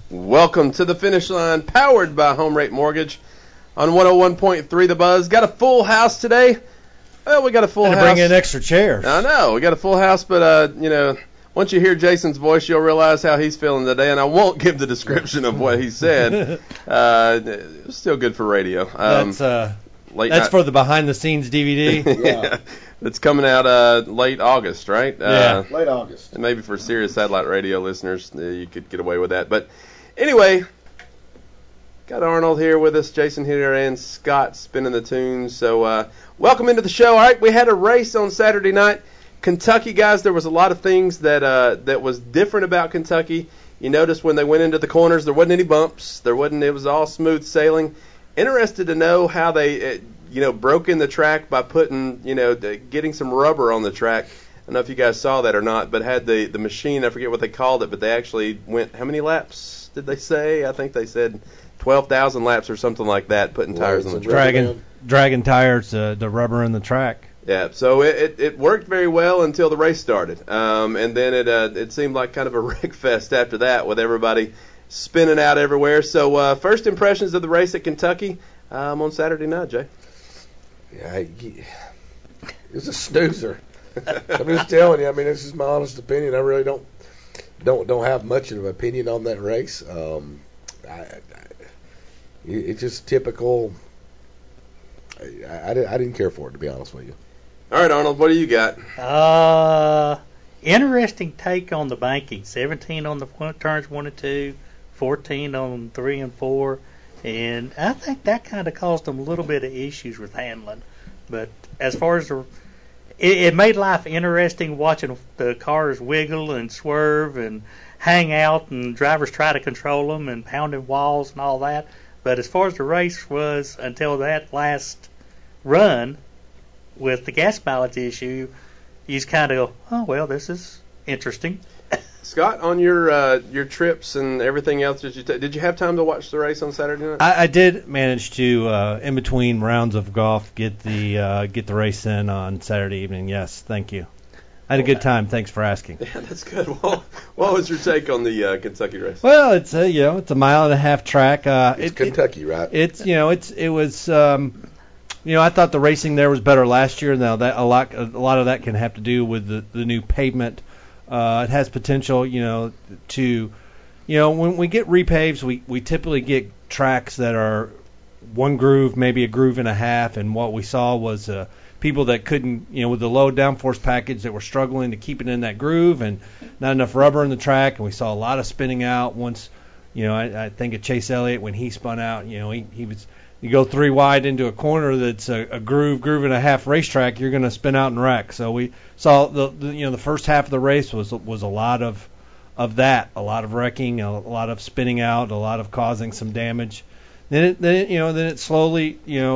Welcome to the Finish Line, powered by Home Rate Mortgage on 101.3 The Buzz. Got a full house today. Well, we got a full house. Bring in extra chairs. I know, we got a full house, but once you hear Jason's voice, you'll realize how he's feeling today. And I won't give the description of what he said. It's still good for radio. That's for the behind the scenes DVD. Yeah. It's coming out late August, right? Yeah, late August. And maybe for Sirius Satellite Radio listeners, you could get away with that. But anyway, got Arnold here with us, Jason here, and Scott spinning the tunes. So welcome into the show. All right, we had a race on Saturday night. Kentucky, guys, there was a lot of things that was different about Kentucky. You noticed when they went into the corners, there wasn't any bumps. It was all smooth sailing. Interested to know how they broke in the track by putting, getting some rubber on the track. I don't know if you guys saw that or not, but had the machine, I forget what they called it, but they actually went, how many laps did they say? I think they said 12,000 laps or something like that, putting tires on the track. Dragging tires, the rubber in the track. Yeah, so it worked very well until the race started. And then it seemed like kind of a wreck fest after that with everybody spinning out everywhere. So first impressions of the race at Kentucky on Saturday night, Jay? Yeah, it was a snoozer. I'm just telling you. I mean, this is my honest opinion. I really don't have much of an opinion on that race. It's just typical. I didn't care for it, to be honest with you. All right, Arnold, what do you got? Interesting take on the banking. 17 on the turns 1 and 2, 14 on 3 and 4. And I think that kind of caused them a little bit of issues with handling. But as far as it made life interesting watching the cars wiggle and swerve and hang out and drivers try to control them and pounding walls and all that. But as far as the race was until that last run with the gas mileage issue, you just kind of go, oh, well, this is interesting. Scott, on your trips and everything else, did you have time to watch the race on Saturday night? I did manage to, in between rounds of golf, get the race in on Saturday evening. Yes, thank you. I had a good time. Thanks for asking. Yeah, that's good. Well, what was your take on the Kentucky race? Well, it's a 1.5-mile track. It's Kentucky, right? I thought the racing there was better last year. Now that a lot of that can have to do with the new pavement. It has potential, to, when we get repaves, we typically get tracks that are one groove, maybe a groove and a half, and what we saw was people that couldn't, with the low downforce package that were struggling to keep it in that groove and not enough rubber in the track, and we saw a lot of spinning out once, I think of Chase Elliott when he spun out, he was, you go 3 wide into a corner that's a groove and a half racetrack, you're going to spin out and wreck. So we saw the first half of the race was a lot of that, a lot of wrecking, a lot of spinning out, a lot of causing some damage. Then it slowly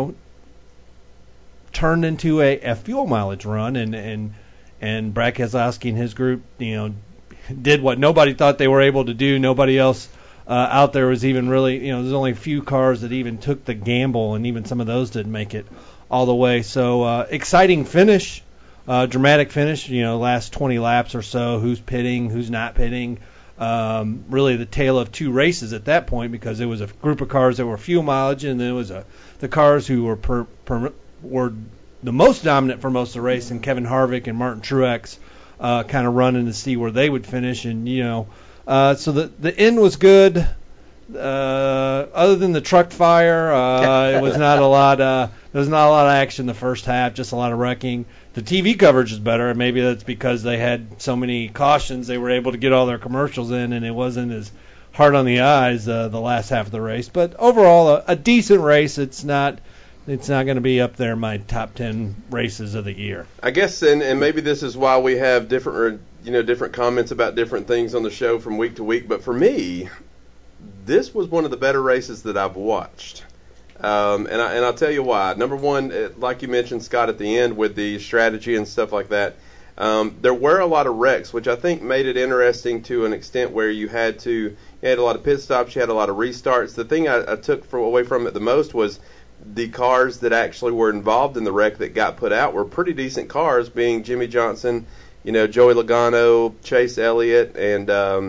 turned into a fuel mileage run, and Brad Keselowski and his group did what nobody thought they were able to do. Nobody else out there was even really, there's only a few cars that even took the gamble, and even some of those didn't make it all the way. So exciting finish, dramatic finish, last 20 laps or so, who's pitting, who's not pitting. Really the tale of two races at that point, because it was a group of cars that were fuel mileage, and then it was the cars who were the most dominant for most of the race, and Kevin Harvick and Martin Truex kind of running to see where they would finish, and so the end was good. Other than the truck fire, it was not a lot. There was not a lot of action the first half, just a lot of wrecking. The TV coverage is better, and maybe that's because they had so many cautions. They were able to get all their commercials in, and it wasn't as hard on the eyes the last half of the race. But overall, a decent race. It's not going to be up there in my top 10 races of the year. I guess, and maybe this is why we have different comments about different things on the show from week to week. But for me, this was one of the better races that I've watched. And I'll tell you why. Number one, like you mentioned, Scott, at the end with the strategy and stuff like that, there were a lot of wrecks, which I think made it interesting to an extent where you had a lot of pit stops, you had a lot of restarts. The thing I took away from it the most was the cars that actually were involved in the wreck that got put out were pretty decent cars, being Jimmy Johnson, Joey Logano, Chase Elliott, and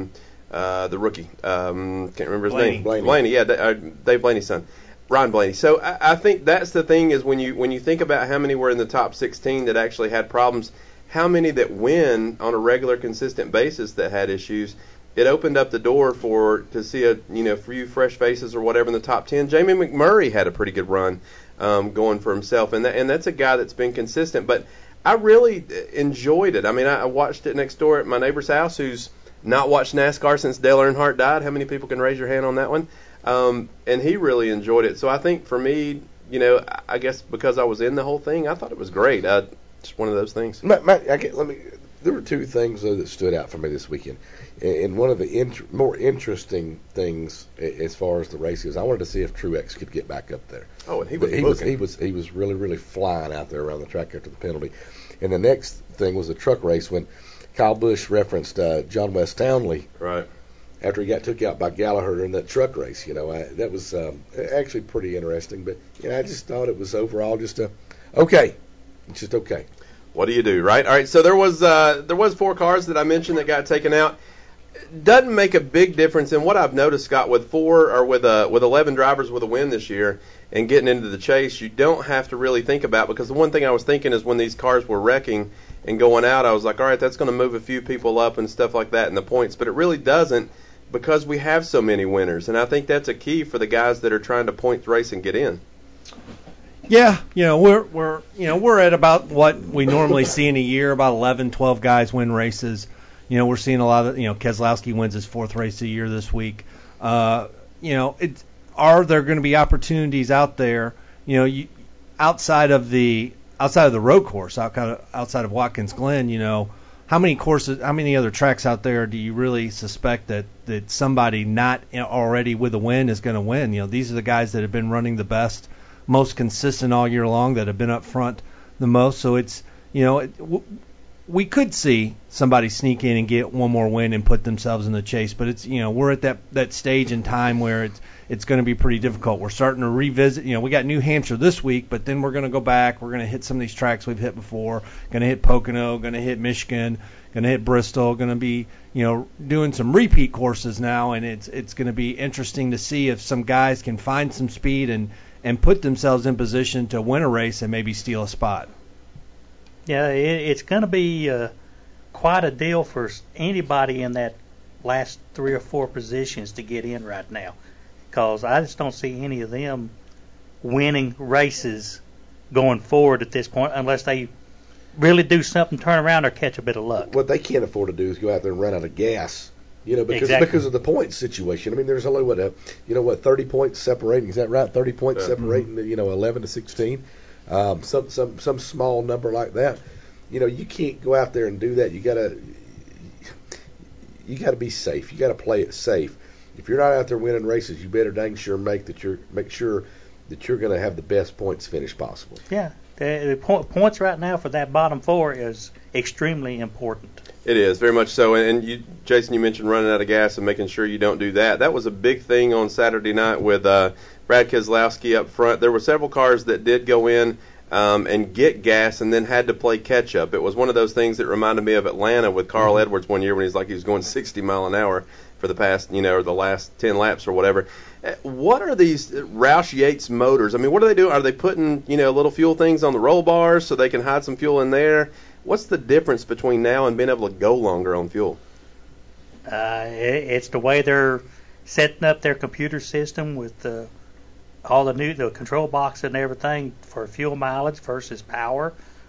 the rookie. Can't remember his Blaney. name. Blaney. Yeah, Dave Blaney's son. Ryan Blaney. So I think that's the thing is when you think about how many were in the top 16 that actually had problems, how many that win on a regular, consistent basis that had issues, it opened up the door to see a few fresh faces or whatever in the top 10. Jamie McMurray had a pretty good run going for himself, and that's a guy that's been consistent. But I really enjoyed it. I mean, I watched it next door at my neighbor's house, who's not watched NASCAR since Dale Earnhardt died. How many people can raise your hand on that one? And he really enjoyed it. So I think for me, I guess because I was in the whole thing, I thought it was great. Just one of those things. There were two things though that stood out for me this weekend, and one of the more interesting things as far as the race is, I wanted to see if Truex could get back up there. Oh, and he was really, really flying out there around the track after the penalty. And the next thing was the truck race when Kyle Busch referenced John West Townley. Right. After he got took out by Gallagher in that truck race, that was actually pretty interesting. But I just thought it was overall just okay. It's just okay. What do you do, right? All right. So there was 4 cars that I mentioned that got taken out. Doesn't make a big difference in what I've noticed, Scott. With 11 drivers with a win this year and getting into the chase, you don't have to really think about, because the one thing I was thinking is when these cars were wrecking and going out, I was like, all right, that's going to move a few people up and stuff like that in the points, but it really doesn't, because we have so many winners, and I think that's a key for the guys that are trying to points race and get in. Yeah, we're at about what we normally see in a year, about 11, 12 guys win races. We're seeing a lot of, Keselowski wins his 4th race of the year this week. Are there going to be opportunities out there, outside of the road course, outside of Watkins Glen, how many other tracks out there do you really suspect that somebody not already with a win is going to win? These are the guys that have been running the best, most consistent all year long, that have been up front the most. So it's, we could see somebody sneak in and get one more win and put themselves in the chase, but it's, we're at that stage in time where it's going to be pretty difficult. We're starting to revisit, we got New Hampshire this week, but then we're going to go back. We're going to hit some of these tracks we've hit before, going to hit Pocono, going to hit Michigan, going to hit Bristol, going to be, doing some repeat courses now, and it's going to be interesting to see if some guys can find some speed and put themselves in position to win a race and maybe steal a spot. Yeah, it's going to be quite a deal for anybody in that last 3 or 4 positions to get in right now, because I just don't see any of them winning races going forward at this point unless they really do something, turn around, or catch a bit of luck. What they can't afford to do is go out there and run out of gas, Exactly. because of the points situation. I mean, there's only 30 points separating. Is that right? 30 points separating, 11 to 16. Some small number like that. You can't go out there and do that. You gotta be safe. You gotta play it safe. If you're not out there winning races, you better dang sure make sure that you're going to have the best points finish possible. Yeah, the points right now for that bottom 4 is extremely important. It is, very much so. And Jason, you mentioned running out of gas and making sure you don't do that. That was a big thing on Saturday night with Brad Keselowski up front. There were several cars that did go in and get gas and then had to play catch-up. It was one of those things that reminded me of Atlanta with Carl Edwards one year when he was going 60 mile an hour for the past, or the last 10 laps or whatever. What are these Roush Yates motors? I mean, what are they doing? Are they putting, little fuel things on the roll bars so they can hide some fuel in there? What's the difference between now and being able to go longer on fuel? It's the way they're setting up their computer system with all the control box and everything for fuel mileage versus power.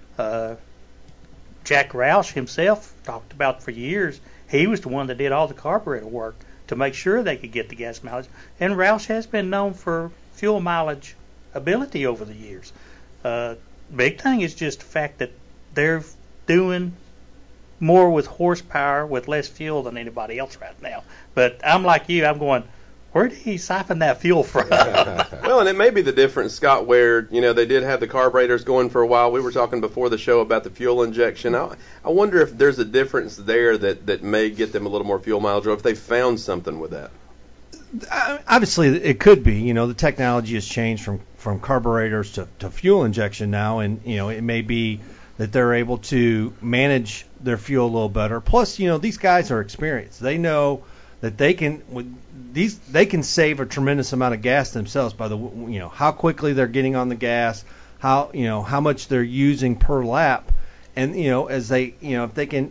Jack Roush himself talked about for years, he was the one that did all the carburetor work to make sure they could get the gas mileage. And Roush has been known for fuel mileage ability over the years. Big thing is just the fact that they're doing more with horsepower with less fuel than anybody else right now. But I'm like you, I'm going, where did he siphon that fuel from? Well, and it may be the difference, Scott, where, they did have the carburetors going for a while. We were talking before the show about the fuel injection. I wonder if there's a difference there that may get them a little more fuel mileage, or if they found something with that. Obviously, it could be. The technology has changed from carburetors to fuel injection now, and, it may be that they're able to manage their fuel a little better. Plus, these guys are experienced. They know that they can they can save a tremendous amount of gas themselves by the how quickly they're getting on the gas, how much they're using per lap, and as they if they can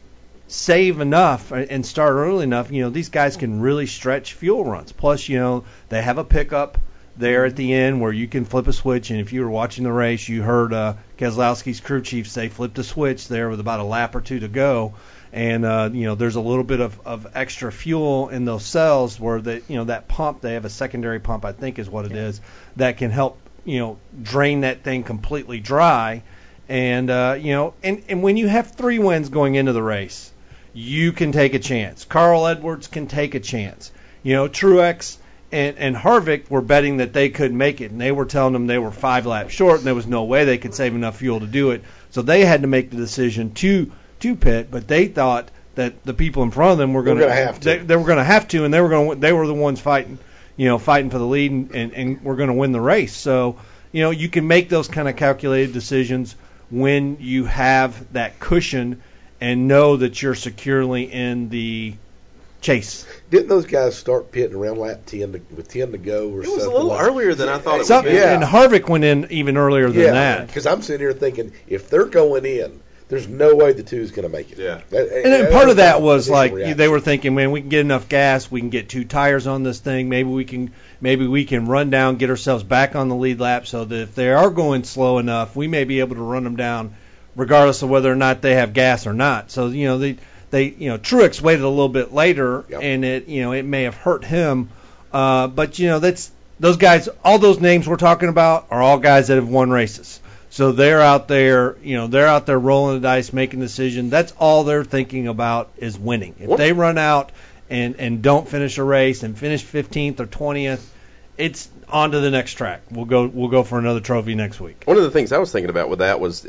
save enough and start early enough, these guys can really stretch fuel runs. Plus, they have a pickup there at the end where you can flip a switch, and if you were watching the race, you heard Keselowski's crew chief say flip the switch there with about a lap or two to go. And there's a little bit of extra fuel in those cells where that pump, they have a secondary pump, I think is what it is, that can help drain that thing completely dry. And and when you have 3 wins going into the race, you can take a chance. Carl Edwards can take a chance. Truex and Harvick were betting that they could make it, and they were telling them they were 5 laps short, and there was no way they could save enough fuel to do it. So they had to make the decision to pit, but they thought that the people in front of them were going to have to. They were going to have to, and they were the ones fighting for the lead, and were going to win the race. So you can make those kind of calculated decisions when you have that cushion and know that you're securely in the chase. Didn't those guys start pitting around lap 10 with 10 to go or something? It was a little earlier than I thought it would be. And Harvick went in even earlier than that. Because I'm sitting here thinking, if they're going in, there's no way the two's going to make it. Yeah. And then part of that was like they were thinking, man, we can get enough gas, we can get 2 tires on this thing, maybe we can run down, get ourselves back on the lead lap, so that if they are going slow enough, we may be able to run them down, regardless of whether or not they have gas or not. So they Truex waited a little bit later, and it may have hurt him, but that's those guys. All those names we're talking about are all guys that have won races. So they're out there, rolling the dice, making a decision. That's all they're thinking about is winning. If they run out and don't finish a race and finish 15th or 20th, it's on to the next track. We'll go for another trophy next week. One of the things I was thinking about with that was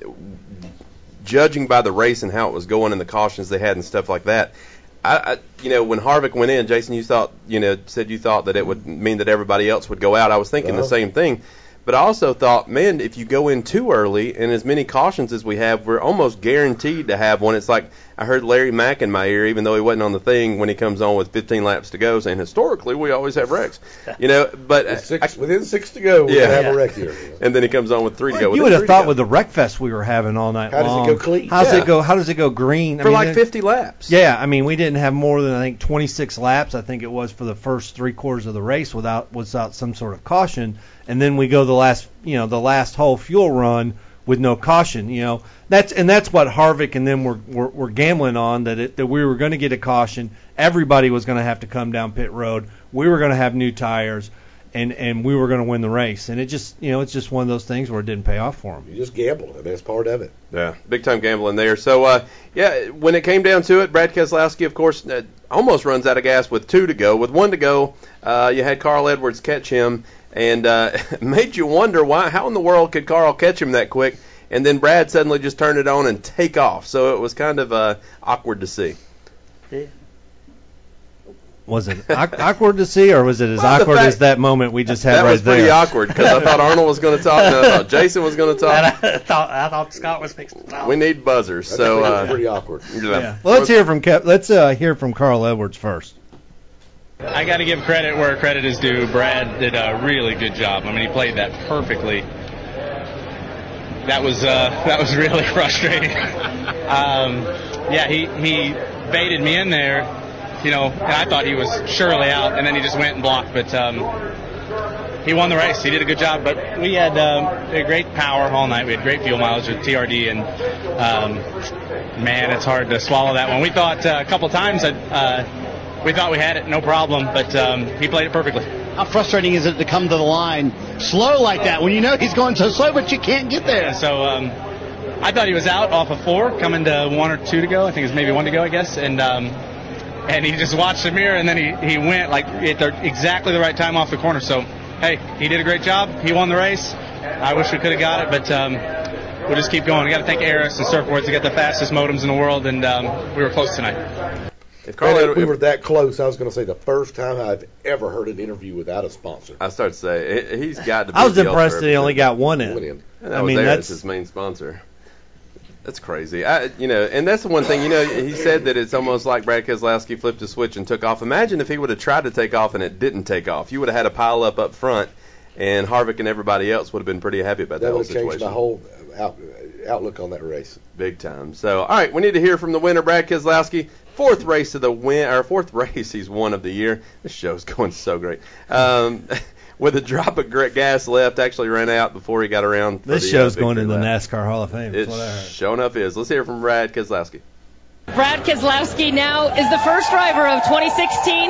judging by the race and how it was going and the cautions they had and stuff like that. I when Harvick went in, Jason, you thought that it would mean that everybody else would go out. I was thinking the same thing. But I also thought, man, if you go in too early and as many cautions as we have, we're almost guaranteed to have one. It's like I heard Larry Mack in my ear, even though he wasn't on the thing, when he comes on with 15 laps to go, saying historically we always have wrecks. But within 6 to go, we have a wreck here. And then he comes on with 3 to go. You would have thought with the wreck fest we were having all night long. How does it go clean? How does it go green? For 50 laps. Yeah, we didn't have more than, I think, 26 laps, I think it was, for the first 3/4 of the race without some sort of caution. And then we go the last whole fuel run with no caution. That's what Harvick and them were gambling on, that we were going to get a caution. Everybody was going to have to come down pit road. We were going to have new tires, and we were going to win the race. And it just it's just one of those things where it didn't pay off for them. You just gamble, and that's part of it. Yeah, big time gambling there. So when it came down to it, Brad Keselowski, of course, almost runs out of gas with 2 to go. With 1 to go, you had Carl Edwards catch him. And made you wonder how in the world could Carl catch him that quick, and then Brad suddenly just turned it on and take off. So it was kind of awkward to see. Yeah. Was it awkward to see, or was it as awkward as that moment we just had right there? That was pretty awkward, because I thought Arnold was going to talk, and I thought Jason was going to talk. I thought Scott was fixing to talk. We need buzzers. So that was pretty awkward. Yeah. Well, let's hear from Carl Edwards first. I got to give credit where credit is due. Brad did a really good job. He played that perfectly. That was really frustrating. He baited me in there, and I thought he was surely out, and then he just went and blocked. But he won the race. He did a good job. But we had great power all night. We had great fuel mileage with TRD, and man, it's hard to swallow that one. We thought a couple times that. We thought we had it, no problem, but he played it perfectly. How frustrating is it to come to the line slow like that when you know he's going so slow, but you can't get there? Yeah, so I thought he was out off of 4, coming to 1 or 2 to go. I think it was maybe 1 to go, I guess. And he just watched the mirror, and then he went at exactly the right time off the corner. So, hey, he did a great job. He won the race. I wish we could have got it, but we'll just keep going. We got to thank Aris and Surfboards to get the fastest modems in the world, and we were close tonight. If we were that close, I was going to say the first time I've ever heard an interview without a sponsor. I started to say he's got to be. I was impressed that he only got one in. That's his main sponsor. That's crazy. And that's the one thing, he said that it's almost like Brad Keselowski flipped a switch and took off. Imagine if he would have tried to take off and it didn't take off. You would have had a pile up front, and Harvick and everybody else would have been pretty happy about that whole situation. That would have changed my whole outlook on that race. Big time. So, all right, we need to hear from the winner, Brad Keselowski. Fourth race he's won of the year. This show's going so great. With a drop of gas left, actually ran out before he got around. This show's going in the NASCAR Hall of Fame. It sure enough is. Let's hear from Brad Keselowski. Brad Keselowski now is the first driver of 2016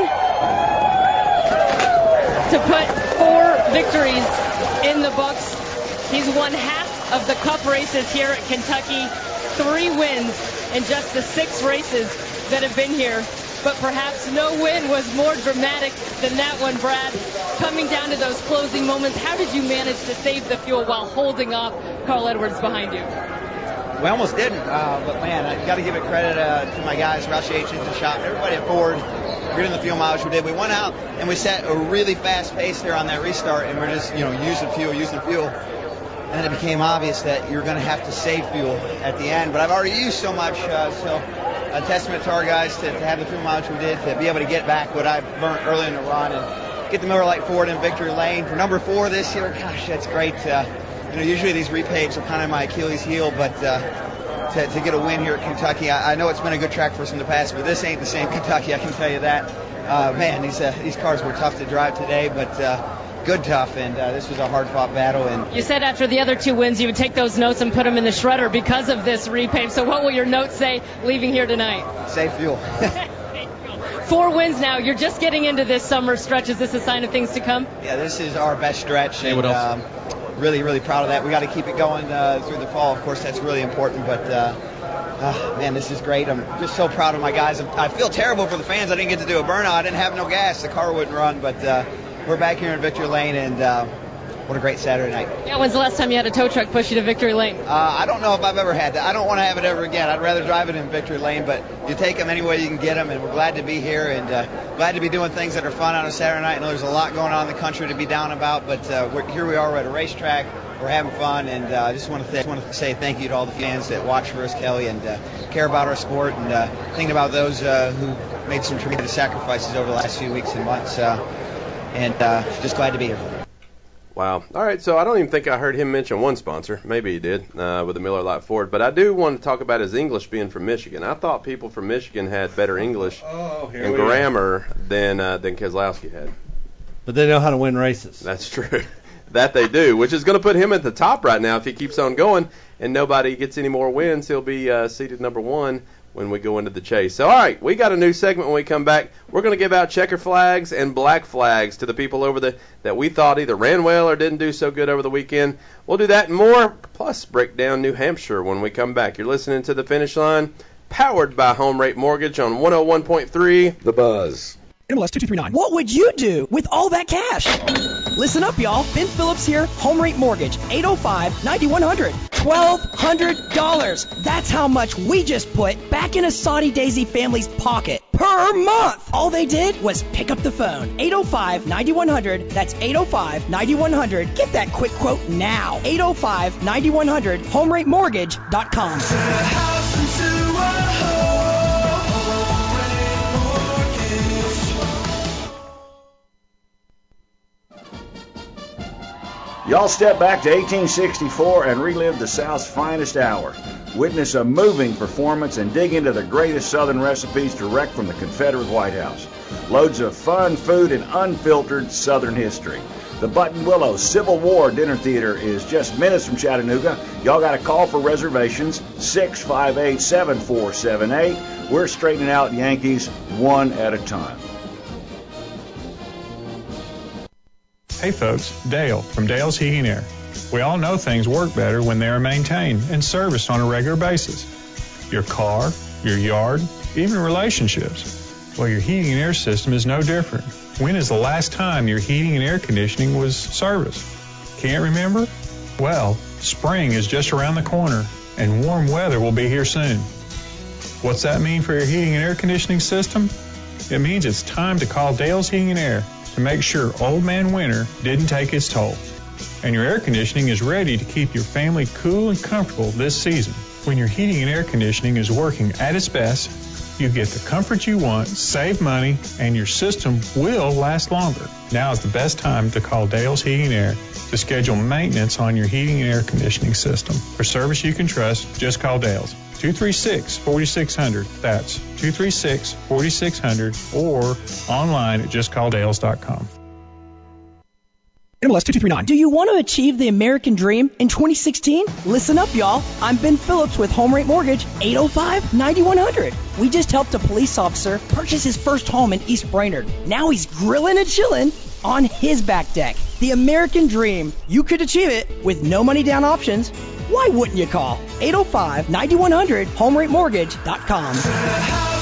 to put 4 victories in the books. He's won half of the Cup races here at Kentucky, 3 wins in just the 6 races that have been here. But perhaps no win was more dramatic than that one, Brad. Coming down to those closing moments, how did you manage to save the fuel while holding off Carl Edwards behind you? We almost didn't, but man, I got to give it credit to my guys, Roush H. Engine Shop, everybody at Ford, getting the fuel mileage we did. We went out and we set a really fast pace there on that restart, and we're just, using fuel. And then it became obvious that you're going to have to save fuel at the end. But I've already used so much, so a testament to our guys to have the fuel mileage we did, to be able to get back what I burnt early in the run and get the Miller Lite Ford in victory lane. For number 4 this year, gosh, that's great. Usually these repapes are kind of my Achilles heel, but to get a win here at Kentucky, I know it's been a good track for us in the past, but this ain't the same Kentucky, I can tell you that. Man, these cars were tough to drive today, but good tough, and this was a hard-fought battle. And you said after the other 2 wins you would take those notes and put them in the shredder because of this repape. So what will your notes say leaving here tonight? Save fuel. 4 wins now. You're just getting into this summer stretch. Is this a sign of things to come? Yeah, this is our best stretch, and really, really proud of that. We got to keep it going through the fall. Of course, that's really important, but man, this is great. I'm just so proud of my guys. I feel terrible for the fans. I didn't get to do a burnout. I didn't have no gas. The car wouldn't run, but we're back here in victory lane, and what a great Saturday night. Yeah, when's the last time you had a tow truck push you to victory lane? I don't know if I've ever had that. I don't want to have it ever again. I'd rather drive it in victory lane, but you take them any way you can get them, and we're glad to be here and glad to be doing things that are fun on a Saturday night. I know there's a lot going on in the country to be down about, but here we are at a racetrack. We're having fun, and I just want to say thank you to all the fans that watch for us, Kelly, and care about our sport, and thinking about those who made some tremendous sacrifices over the last few weeks and months, and just glad to be here. Wow. All right, so I don't even think I heard him mention one sponsor. Maybe he did with the Miller Lite Ford. But I do want to talk about his English being from Michigan. I thought people from Michigan had better English and grammar than Keselowski had. But they know how to win races. That's true. That they do, which is going to put him at the top right now if he keeps on going and nobody gets any more wins. He'll be seated number 1 when we go into the chase. So, all right, we got a new segment when we come back. We're going to give out checker flags and black flags to the people over that we thought either ran well or didn't do so good over the weekend. We'll do that and more, plus break down New Hampshire when we come back. You're listening to The Finish Line, powered by Home Rate Mortgage on 101.3 The Buzz. MLS 2239. What would you do with all that cash? Listen up, y'all. Ben Phillips here, Home Rate Mortgage, 805-9100. $1,200. That's how much we just put back in a Saudi Daisy family's pocket per month. All they did was pick up the phone. 805-9100. That's 805-9100. Get that quick quote now. 805-9100. HomeRateMortgage.com. Y'all step back to 1864 and relive the South's finest hour. Witness a moving performance and dig into the greatest Southern recipes direct from the Confederate White House. Loads of fun, food, and unfiltered Southern history. The Button Willow Civil War Dinner Theater is just minutes from Chattanooga. Y'all got to call for reservations, 658-7478. We're straightening out Yankees one at a time. Hey folks, Dale from Dale's Heating and Air. We all know things work better when they are maintained and serviced on a regular basis. Your car, your yard, even relationships. Well, your heating and air system is no different. When is the last time your heating and air conditioning was serviced? Can't remember? Well, spring is just around the corner and warm weather will be here soon. What's that mean for your heating and air conditioning system? It means it's time to call Dale's Heating and Air to make sure Old Man Winter didn't take its toll. And your air conditioning is ready to keep your family cool and comfortable this season. When your heating and air conditioning is working at its best, you get the comfort you want, save money, and your system will last longer. Now is the best time to call Dale's Heating and Air to schedule maintenance on your heating and air conditioning system. For service you can trust, just call Dale's. 236-4600. That's 236-4600 or online at justcalldales.com. MLS 2239. Do you want to achieve the American dream in 2016? Listen up, y'all. I'm Ben Phillips with Home Rate Mortgage, 805-9100. We just helped a police officer purchase his first home in East Brainerd. Now he's grilling and chilling on his back deck. The American dream. You could achieve it with no money down options. Why wouldn't you call? 805-9100, HomeRateMortgage.com.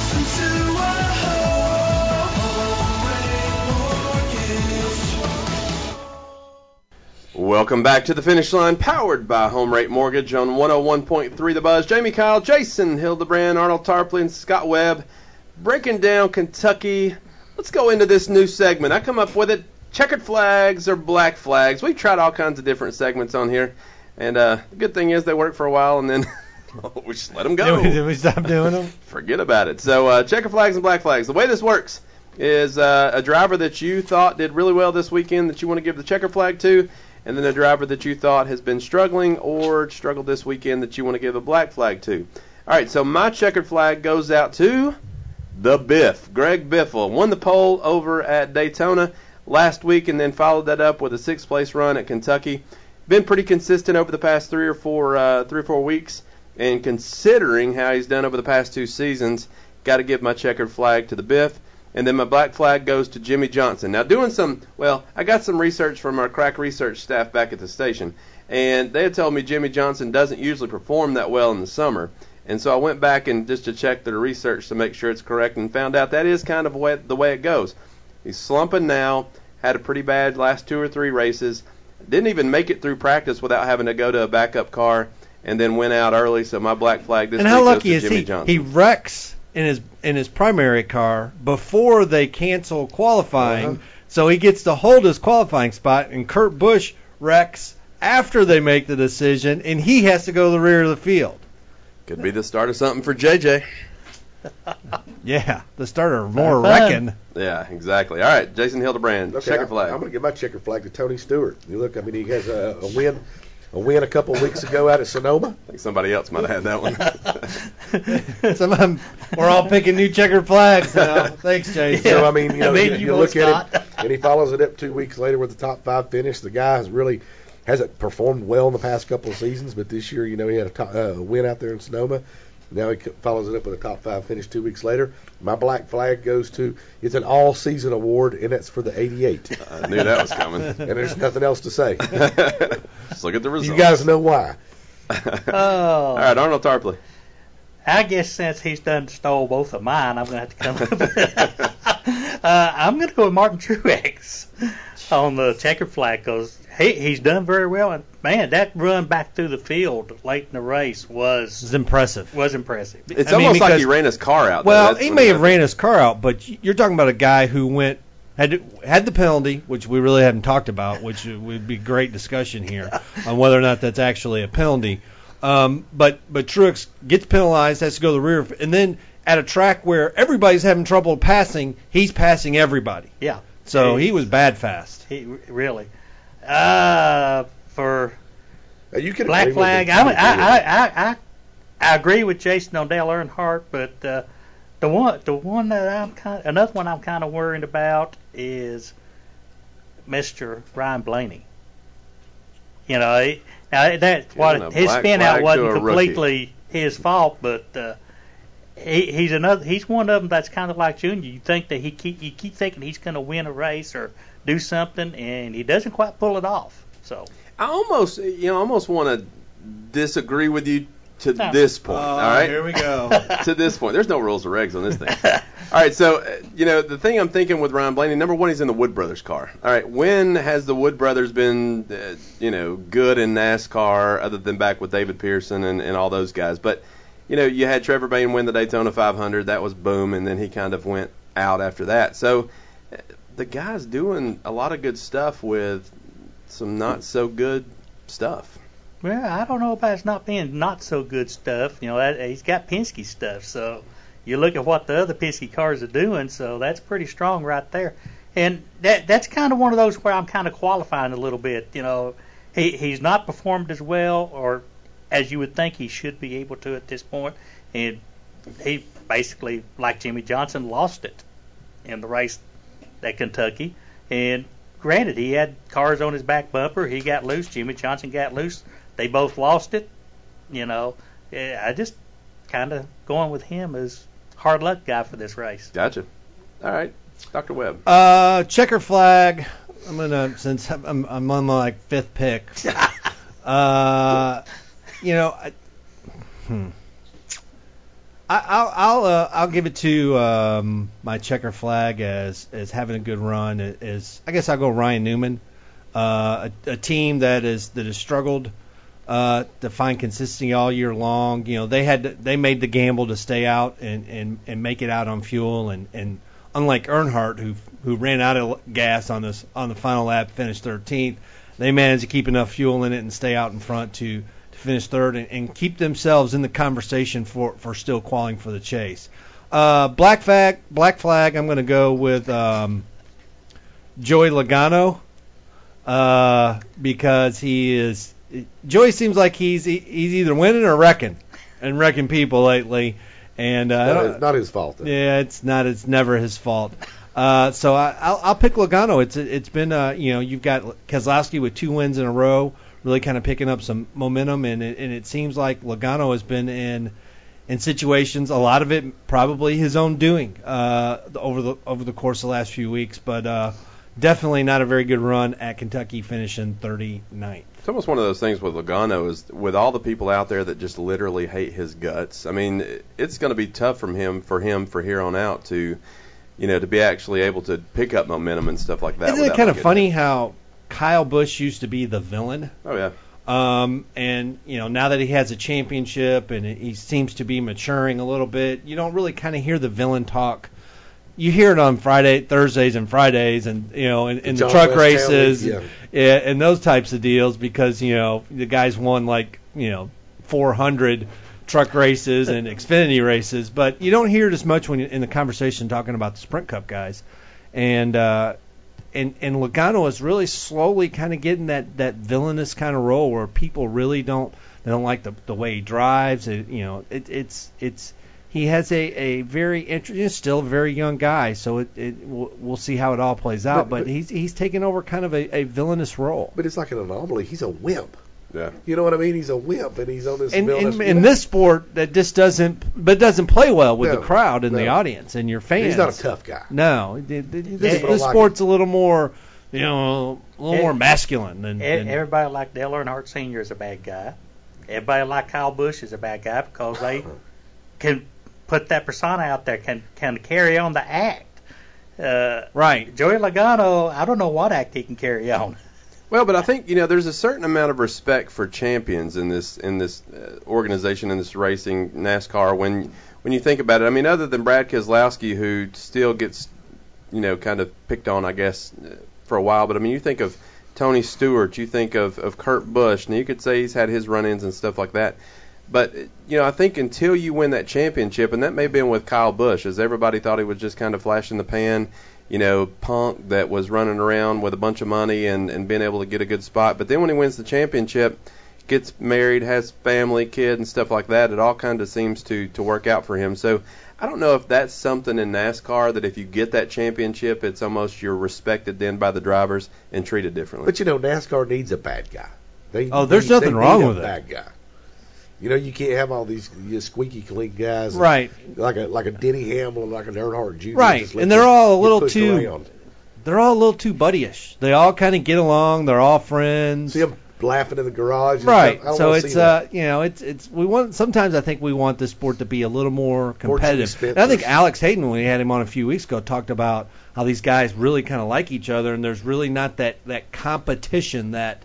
Welcome back to the Finish Line, powered by Home Rate Mortgage on 101.3 The Buzz. Jamie Kyle, Jason Hildebrand, Arnold Tarpley, and Scott Webb breaking down Kentucky. Let's go into this new segment. I come up with it, checkered flags or black flags. We've tried all kinds of different segments on here, and the good thing is they work for a while, and then we just let them go. Did we stop doing them? Forget about it. So checkered flags and black flags. The way this works is a driver that you thought did really well this weekend that you want to give the checker flag to, and then a driver that you thought has been struggling or struggled this weekend that you want to give a black flag to. All right, so my checkered flag goes out to the Biff. Greg Biffle won the pole over at Daytona last week and then followed that up with a sixth-place run at Kentucky. Been pretty consistent over the past three or four weeks, and considering how he's done over the past two seasons, got to give my checkered flag to the Biff. And then my black flag goes to Jimmy Johnson. Now, I got some research from our crack research staff back at the station, and they had told me Jimmy Johnson doesn't usually perform that well in the summer. And so I went back and just to check the research to make sure it's correct and found out that is kind of the way it goes. He's slumping now, had a pretty bad last 2 or 3 races, didn't even make it through practice without having to go to a backup car, and then went out early, so my black flag this week goes to Jimmy Johnson. He wrecks in his primary car before they cancel qualifying, so he gets to hold his qualifying spot, and Kurt Busch wrecks after they make the decision, and he has to go to the rear of the field. Could be the start of something for JJ. Yeah, the start of more wrecking. Yeah, exactly. All right, Jason Hildebrand, okay, checker flag. I'm going to give my checker flag to Tony Stewart. You look, I mean, he has a win a couple of weeks ago out at Sonoma. I think somebody else might have had that one. We're all picking new checkered flags now. Thanks, Jason. So, I mean, you look at it, and he follows it up 2 weeks later with the top 5 finish. The guy hasn't performed well in the past couple of seasons, but this year, he had a win out there in Sonoma. Now he follows it up with a top 5 finish 2 weeks later. My black flag goes to, it's an all-season award, and that's for the 88. I knew that was coming. And there's nothing else to say. Just look at the results. You guys know why. All right, Arnold Tarpley. I guess since he's done stole both of mine, I'm going to have to come up with it. I'm going to go with Martin Truex on the checkered flag because he's done very well. And, man, that run back through the field late in the race was impressive. It's almost like he ran his car out. Well, he may have ran his car out, but you're talking about a guy who had the penalty, which we really haven't talked about, which would be great discussion here on whether or not that's actually a penalty. But Truex gets penalized, has to go to the rear, and then at a track where everybody's having trouble passing, he's passing everybody. Yeah. So he was bad fast. He really. For you can black flag, I agree with Jason on Dale Earnhardt, but the one that another one I'm kind of worried about is Mr. Ryan Blaney. His spin out wasn't completely his fault, but he's one of them that's kind of like Junior. You think that you keep thinking he's going to win a race or do something, and he doesn't quite pull it off. So I almost want to disagree with you to this point. All right, here we go. To this point, there's no rules or regs on this thing. All right, so the thing I'm thinking with Ryan Blaney, number one, he's in the Wood Brothers car. All right, when has the Wood Brothers been good in NASCAR other than back with David Pearson and all those guys? But you had Trevor Bayne win the Daytona 500. That was boom, and then he kind of went out after that. So the guy's doing a lot of good stuff with some not so good stuff. Well, I don't know about it's not being not so good stuff. You know, he's got Penske stuff, so you look at what the other Penske cars are doing, so that's pretty strong right there. And that's kind of one of those where I'm kind of qualifying a little bit. You know, he's not performed as well or as you would think he should be able to at this point, and he basically, like Jimmy Johnson, lost it in the race at Kentucky. And granted, he had cars on his back bumper. He got loose. Jimmy Johnson got loose. They both lost it. You know, I just kind of going with him as hard luck guy for this race. Gotcha. All right, Dr. Webb. Checker flag. I'm gonna, since I'm on my like fifth pick. You know, I'll give it to my checker flag as having a good run. I guess I'll go Ryan Newman, a team that has struggled to find consistency all year long. You know, they made the gamble to stay out and make it out on fuel, and unlike Earnhardt who ran out of gas on the final lap, finished 13th, they managed to keep enough fuel in it and stay out in front to finish third and keep themselves in the conversation for still qualifying for the chase. Black flag. I'm going to go with Joey Logano because Joey seems like he's either winning or wrecking people lately, and not his fault. Though. Yeah, it's never his fault. So I'll pick Logano. It's been you've got Keselowski with 2 wins in a row, really kind of picking up some momentum, and it seems like Logano has been in situations, a lot of it probably his own doing over the course of the last few weeks, but definitely not a very good run at Kentucky, finishing 39th. It's almost one of those things with Logano is with all the people out there that just literally hate his guts. I mean, it's going to be tough for him for here on out to be actually able to pick up momentum and stuff like that. Isn't it kind of funny how Kyle Busch used to be the villain? Oh, yeah. And, now that he has a championship and he seems to be maturing a little bit, you don't really kind of hear the villain talk. You hear it on Thursdays and Fridays and, in the truck races and those types of deals because, the guys won 400 truck races and Xfinity races, but you don't hear it as much when you're in the conversation talking about the Sprint Cup guys. And Logano is really slowly kind of getting that villainous kind of role where people really don't like the way he drives. He has a very interesting, still a very young guy, so we'll see how it all plays out. But he's taken over kind of a villainous role. But it's like an anomaly. He's a wimp. Yeah. You know what I mean? He's a wimp, and he's on this. In this sport, that just doesn't play well with the crowd and the audience and your fans. He's not a tough guy. No, this sport's a little more, more masculine than everybody. Like Dale Earnhardt Sr. is a bad guy. Everybody like Kyle Busch is a bad guy because they can put that persona out there, can carry on the act. Right. Joey Logano, I don't know what act he can carry on. Well, but I think there's a certain amount of respect for champions in this organization, in this racing NASCAR. When you think about it, I mean, other than Brad Keselowski, who still gets kind of picked on, I guess, for a while. But I mean, you think of Tony Stewart, you think of Kurt Busch. Now you could say he's had his run-ins and stuff like that. But I think until you win that championship, and that may have been with Kyle Busch, as everybody thought he was just kind of flash in the pan. Punk that was running around with a bunch of money and being able to get a good spot. But then when he wins the championship, gets married, has family, kid, and stuff like that, it all kind of seems to work out for him. So I don't know if that's something in NASCAR that if you get that championship, it's almost you're respected then by the drivers and treated differently. But, NASCAR needs a bad guy. There's nothing wrong with it. Bad guy. You can't have all these squeaky clean guys, right? Like a Denny Hamlin, like an Earnhardt Jr. Right, and they're all a little too buddyish. They all kind of get along. They're all friends. See them laughing in the garage. Right. So it's we want. Sometimes I think we want the sport to be a little more competitive. And I think Alex Hayden, when we had him on a few weeks ago, talked about how these guys really kind of like each other, and there's really not that competition that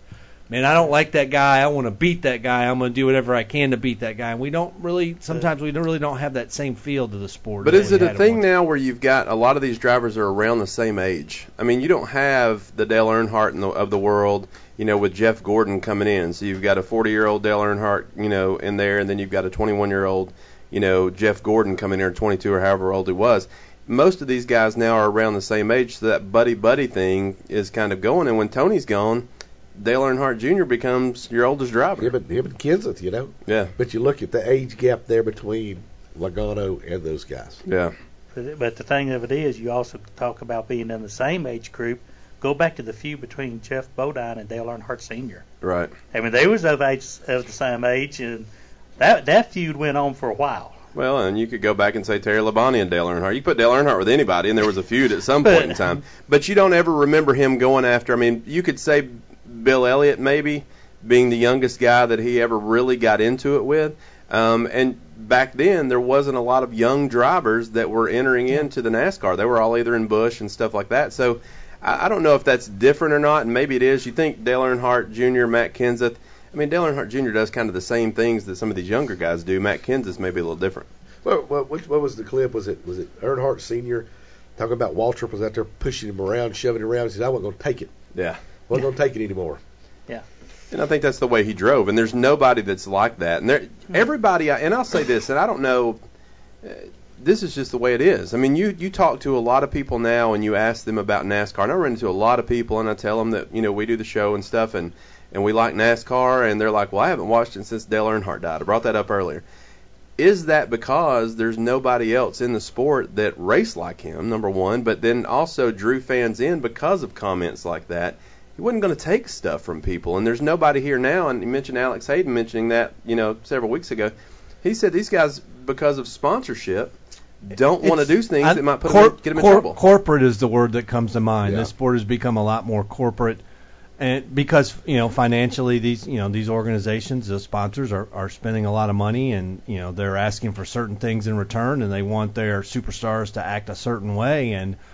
man, I don't like that guy. I want to beat that guy. I'm going to do whatever I can to beat that guy. And we don't really have that same feel to the sport. But is it a thing now where you've got a lot of these drivers are around the same age? I mean, you don't have the Dale Earnhardt of the world, with Jeff Gordon coming in. So you've got a 40-year-old Dale Earnhardt, in there, and then you've got a 21-year-old, Jeff Gordon coming in, or 22 or however old he was. Most of these guys now are around the same age, so that buddy thing is kind of going. And when Tony's gone, Dale Earnhardt Jr. becomes your oldest driver. Him and Kenseth, Yeah. But you look at the age gap there between Logano and those guys. Yeah. But the thing of it is, you also talk about being in the same age group. Go back to the feud between Jeff Bodine and Dale Earnhardt Sr. Right. I mean, they was of the same age, and that feud went on for a while. Well, and you could go back and say Terry Labonte and Dale Earnhardt. You could put Dale Earnhardt with anybody, and there was a feud at some point in time. But you don't ever remember him going after. I mean, you could say Bill Elliott maybe being the youngest guy that he ever really got into it with. And back then, there wasn't a lot of young drivers that were entering into the NASCAR. They were all either in Busch and stuff like that. So I don't know if that's different or not, and maybe it is. You think Dale Earnhardt Jr., Matt Kenseth. I mean, Dale Earnhardt Jr. does kind of the same things that some of these younger guys do. Matt Kenseth's maybe a little different. Well, what was the clip? Was it Earnhardt Sr. talking about Waltrip was out there pushing him around, shoving him around? He said, I wasn't going to take it. Yeah. Wasn't going to take it anymore. Yeah. And I think that's the way he drove. And there's nobody that's like that. And everybody, and I'll say this, and I don't know, this is just the way it is. I mean, you talk to a lot of people now and you ask them about NASCAR. And I run into a lot of people and I tell them that, we do the show and stuff and we like NASCAR. And they're like, well, I haven't watched it since Dale Earnhardt died. I brought that up earlier. Is that because there's nobody else in the sport that raced like him, number one, but then also drew fans in because of comments like that? He wasn't going to take stuff from people, and there's nobody here now. And you mentioned Alex Hayden mentioning that, several weeks ago. He said these guys, because of sponsorship, don't want to do things that might get them in trouble. Corporate is the word that comes to mind. Yeah. This sport has become a lot more corporate, and because financially these organizations, the sponsors are spending a lot of money, and they're asking for certain things in return, and they want their superstars to act a certain way,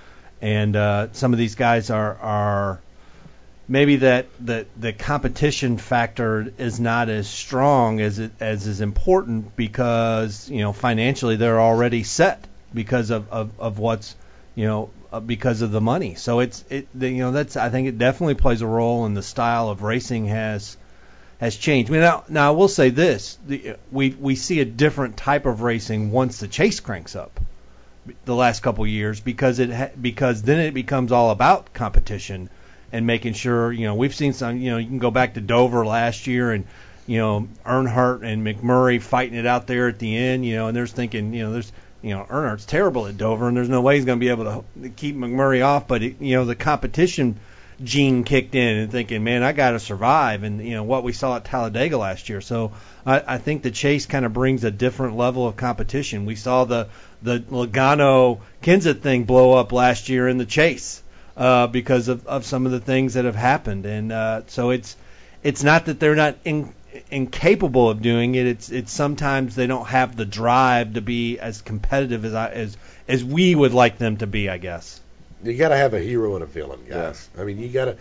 and some of these guys are maybe that the competition factor is not as strong as is important because financially they're already set because of what's because of the money. So that's I think it definitely plays a role in the style of racing has changed. I mean, now I will say this: we see a different type of racing once the chase cranks up the last couple of years because then it becomes all about competition. And making sure, we've seen some, you can go back to Dover last year and, Earnhardt and McMurray fighting it out there at the end, and there's thinking, Earnhardt's terrible at Dover and there's no way he's going to be able to keep McMurray off. But, the competition gene kicked in and thinking, man, I got to survive. And, what we saw at Talladega last year. So I think the chase kind of brings a different level of competition. We saw the Logano-Kenseth thing blow up last year in the chase. Because of some of the things that have happened, and so it's not that they're not incapable of doing it. It's sometimes they don't have the drive to be as competitive as we would like them to be, I guess. You got to have a hero and a villain, guys. Yeah. I mean, you got to.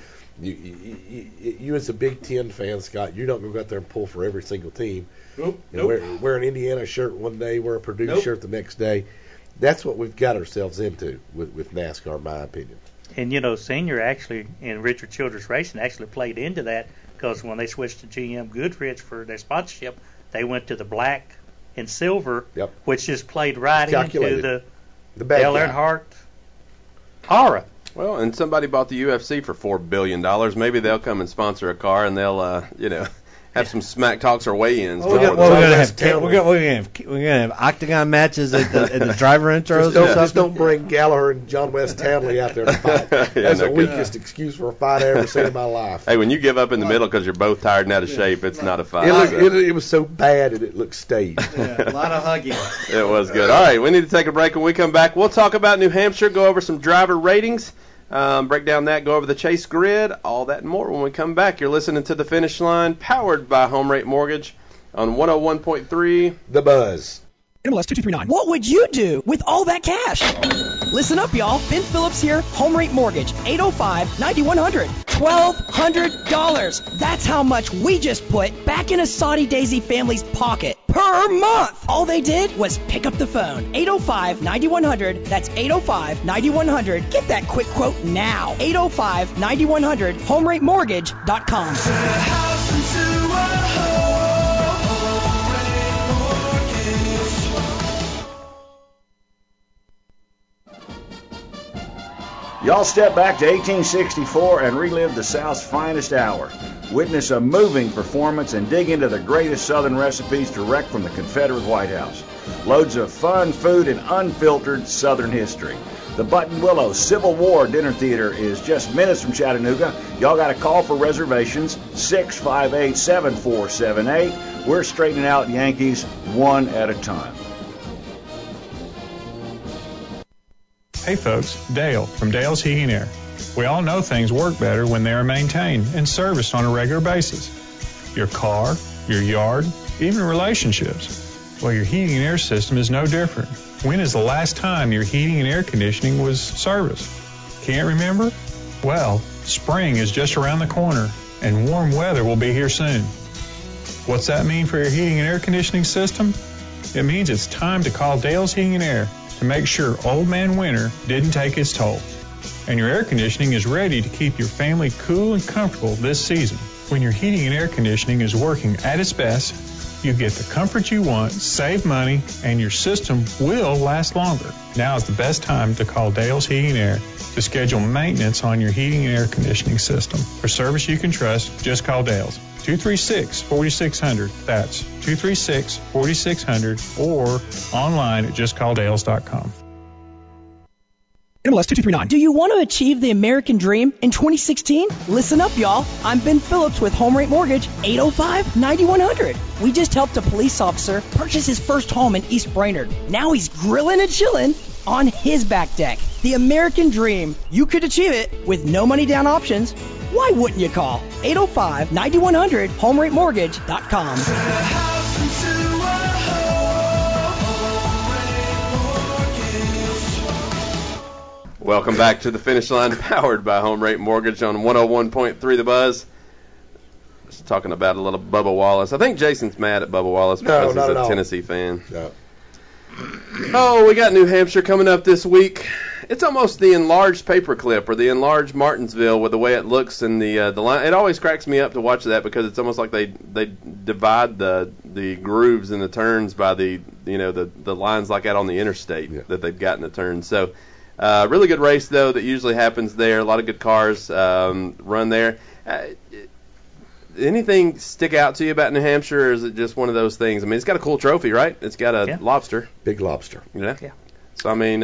You as a Big Ten fan, Scott, you're not going to go out there and pull for every single team. Nope. Wear an Indiana shirt one day, wear a Purdue shirt the next day. That's what we've got ourselves into with NASCAR, in my opinion. And, Senior actually, and Richard Childress Racing actually played into that because when they switched to GM Goodrich for their sponsorship, they went to the black and silver, which just played right into the Dale Earnhardt aura. Well, and somebody bought the UFC for $4 billion. Maybe they'll come and sponsor a car and they'll, have some smack talks or weigh-ins. We're gonna have octagon matches at the driver intros. Just don't bring Gallagher and John West Townley out there to fight. That's the weakest excuse for a fight I ever seen in my life. Hey, when you give up in the middle because you're both tired and out of shape, it's not a fight. It was so bad and it looked staged. Yeah, a lot of hugging. It was good. All right, we need to take a break. When we come back, we'll talk about New Hampshire, go over some driver ratings. Break down that, go over the chase grid, all that and more when we come back. You're listening to The Finish Line, powered by Home Rate Mortgage on 101.3 The Buzz. MLS 2239. What would you do with all that cash? Listen up, y'all. Ben Phillips here, Home Rate Mortgage, 805-9100. $1,200. That's how much we just put back in a Saudi Daisy family's pocket per month. All they did was pick up the phone. 805-9100. That's 805-9100. Get that quick quote now. 805-9100. HomeRateMortgage.com. Y'all step back to 1864 and relive the South's finest hour. Witness a moving performance and dig into the greatest Southern recipes direct from the Confederate White House. Loads of fun, food, and unfiltered Southern history. The Button Willow Civil War Dinner Theater is just minutes from Chattanooga. Y'all got to call for reservations, 658-7478. We're straightening out Yankees one at a time. Hey folks, Dale from Dale's Heating and Air. We all know things work better when they are maintained and serviced on a regular basis. Your car, your yard, even relationships. Well, your heating and air system is no different. When is the last time your heating and air conditioning was serviced? Can't remember? Well, spring is just around the corner and warm weather will be here soon. What's that mean for your heating and air conditioning system? It means it's time to call Dale's Heating and Air to make sure Old Man Winter didn't take its toll. And your air conditioning is ready to keep your family cool and comfortable this season. When your heating and air conditioning is working at its best, you get the comfort you want, save money, and your system will last longer. Now is the best time to call Dale's Heating and Air to schedule maintenance on your heating and air conditioning system. For service you can trust, just call Dale's. 236-4600. That's 236-4600 or online at justcalldales.com. MLS 2239. Do you want to achieve the American dream in 2016? Listen up, y'all. I'm Ben Phillips with Home Rate Mortgage, 805-9100. We just helped a police officer purchase his first home in East Brainerd. Now he's grilling and chilling on his back deck. The American dream. You could achieve it with no money down options. Why wouldn't you call? 805-9100, HomeRateMortgage.com. Welcome back to the Finish Line, powered by Home Rate Mortgage on 101.3 The Buzz. Just talking about a little Bubba Wallace. I think Jason's mad at Bubba Wallace because he's a Tennessee fan. No. Oh, we got New Hampshire coming up this week. It's almost the enlarged paperclip or the enlarged Martinsville with the way it looks and the line. It always cracks me up to watch that because it's almost like they divide the grooves and the turns by the lines like that on the interstate that they've got in the turns. So really good race though that usually happens there. A lot of good cars run there. Anything stick out to you about New Hampshire, or is it just one of those things? I mean, it's got a cool trophy, right? It's got a lobster. Big lobster. Yeah. So, I mean,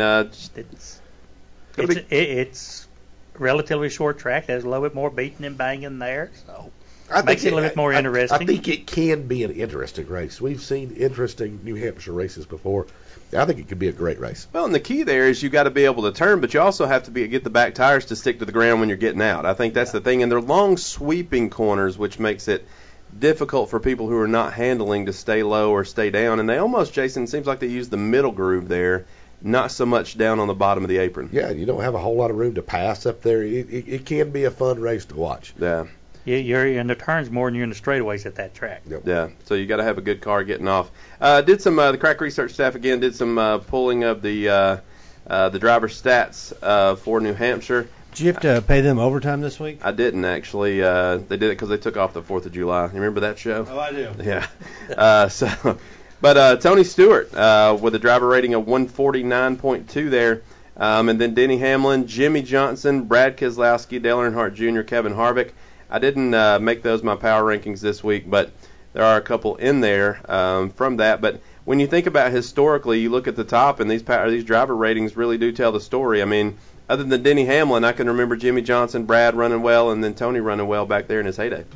it's relatively short track. There's a little bit more beating and banging there, so makes it a little bit more interesting. I think it can be an interesting race. We've seen interesting New Hampshire races before. I think it could be a great race. Well, and the key there is you got to be able to turn, but you also have to get the back tires to stick to the ground when you're getting out. I think that's the thing. And they're long sweeping corners, which makes it difficult for people who are not handling to stay low or stay down. And they almost, Jason, seems like they use the middle groove there, not so much down on the bottom of the apron. Yeah, you don't have a whole lot of room to pass up there. It can be a fun race to watch. Yeah. You're in the turns more than you're in the straightaways at that track. Yep. Yeah, so you got to have a good car getting off. Did some the Crack Research staff again did some pulling of the driver stats for New Hampshire. Did you have to pay them overtime this week? I didn't actually. They did it because they took off the 4th of July. You remember that show? Oh, I do. Yeah. But Tony Stewart with a driver rating of 149.2 there. And then Denny Hamlin, Jimmy Johnson, Brad Keselowski, Dale Earnhardt Jr., Kevin Harvick. I didn't make those my power rankings this week, but there are a couple in there from that. But when you think about historically, you look at the top, and these driver ratings really do tell the story. I mean, other than Denny Hamlin, I can remember Jimmy Johnson, Brad running well, and then Tony running well back there in his heyday.